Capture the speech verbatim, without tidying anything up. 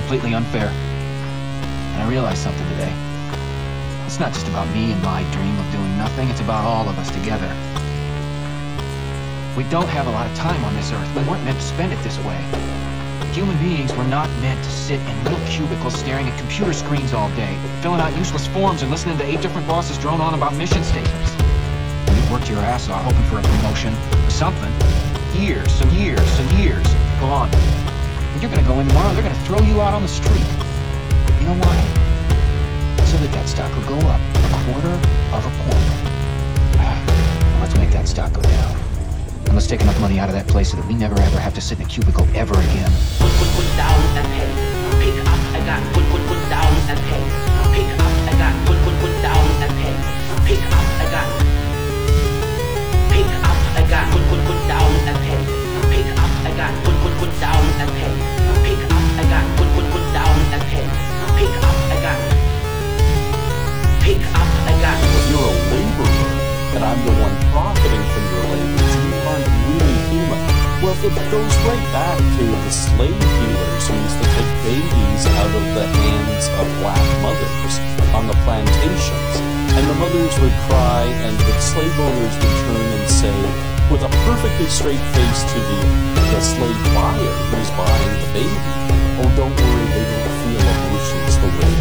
completely unfair. And I realized something today. It's not just about me and my dream of doing nothing, it's about all of us together. We don't have a lot of time on this earth. We weren't meant to spend it this way. Human beings were not meant to sit in little cubicles staring at computer screens all day, filling out useless forms and listening to eight different bosses drone on about mission statements. You worked your ass off hoping for a promotion or something. Years, some years, some years gone. And you're gonna go in tomorrow, they're gonna throw you out on the street. You know why? So that that stock will go up a quarter of a point. Ah, well, let's make that stock go down. And let's take enough money out of that place so that we never ever have to sit in a cubicle ever again. Put, put, put down and pay. Pick up, I got put, put, put down and pay. Pick up, I got put, put, put down and pay. Pick up, I got. Pick up, I got put, put, put down and pay. Pick up, I got put, put, put down and pay. Pick up, I got put, put, put down and pay. Pick up, I got. Pick up, I got. If you're a laborer and I'm the one profiting from your labors, you aren't really human. Well, it goes right back to the slave dealers who used to take babies out of the hands of black mothers on the plantations. And the mothers would cry, and the slave owners would turn and say, with a perfectly straight face to the, the slave buyer who's buying the baby, oh, don't worry, they don't feel emotions the way